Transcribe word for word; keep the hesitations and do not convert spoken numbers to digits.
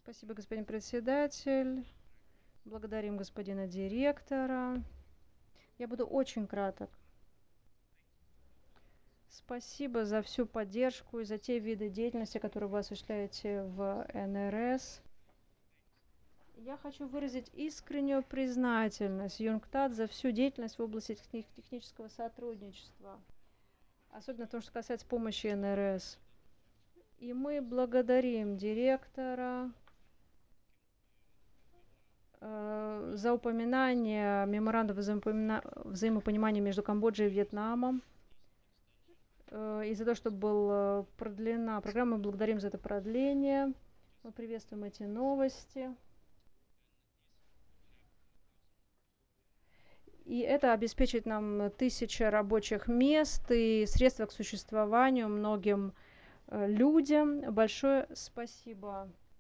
Спасибо, господин председатель. Благодарим господина директора. Я буду очень краток. Спасибо за всю поддержку и за те виды деятельности, которые вы осуществляете в эн эр эс. Я хочу выразить искреннюю признательность ЮНКТАД за всю деятельность в области техни технического сотрудничества, особенно то, что касается помощи эн эр эс. И мы благодарим директора э, за упоминание меморандума взаимопомина... взаимопонимания между Камбоджей и Вьетнамом э, и за то, что была продлена программа. Мы благодарим за это продление. Мы приветствуем эти новости. И это обеспечит нам тысячи рабочих мест и средства к существованию многим людям. Большое спасибо.